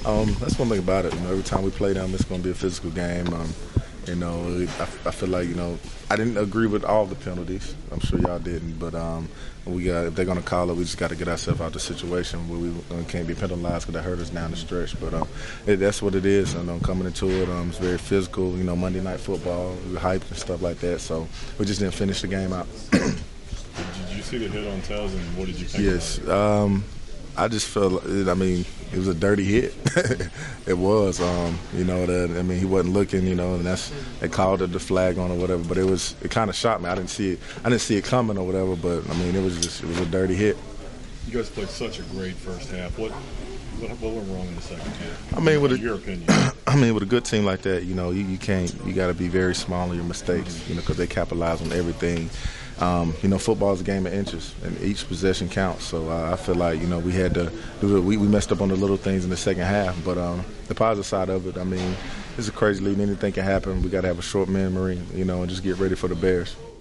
That's one thing about it. Every time we play them, it's going to be a physical game. I feel like I didn't agree with all the penalties. I'm sure y'all didn't, but if they're going to call it, we just got to get ourselves out of the situation where we can't be penalized because that hurt us down the stretch. But that's what it is. And coming into it, it's very physical. Monday Night Football, we were hyped and stuff like that. So we just didn't finish the game out. Did you see the hit on Tels, and what did you think? Yes. I just felt, it was a dirty hit. It was, he wasn't looking, and they called it the flag on or whatever. But it kind of shocked me. I didn't see it coming or whatever. But it was a dirty hit. You guys played such a great first half. What went wrong in the second half? In your opinion. With a good team like that, you can't. You got to be very small on your mistakes, because they capitalize on everything. Football is a game of inches, and each possession counts. So I feel like we had to do it. We messed up on the little things in the second half, but the positive side of it, it's a crazy league. Anything can happen. We got to have a short memory, and just get ready for the Bears.